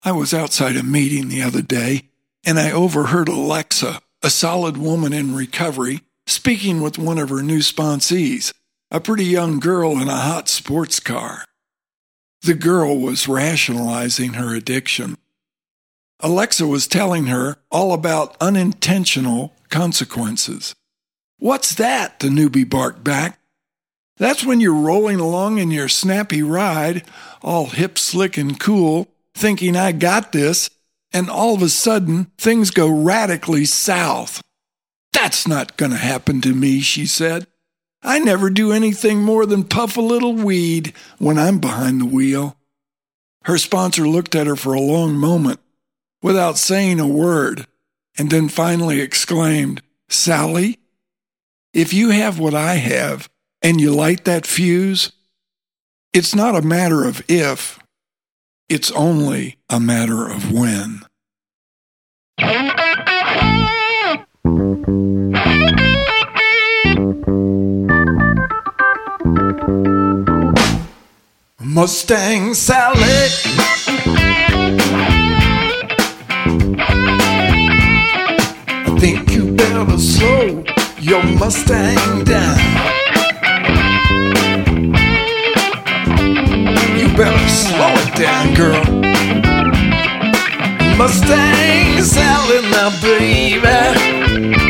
I was outside a meeting the other day, and I overheard Alexa, a solid woman in recovery, speaking with one of her new sponsees, a pretty young girl in a hot sports car. The girl was rationalizing her addiction. Alexa was telling her all about unintentional consequences. "What's that?" the newbie barked back. "That's when you're rolling along in your snappy ride, all hip, slick, and cool, thinking I got this, and all of a sudden things go radically south. That's not going to happen to me," she said. "I never do anything more than puff a little weed when I'm behind the wheel." Her sponsor looked at her for a long moment without saying a word, and then finally exclaimed, "Sally, if you have what I have and you light that fuse, it's not a matter of if, it's only a matter of when." Mustang Sally, I think you better slow your Mustang down. You better slow it down, girl. Mustang Sally now, baby.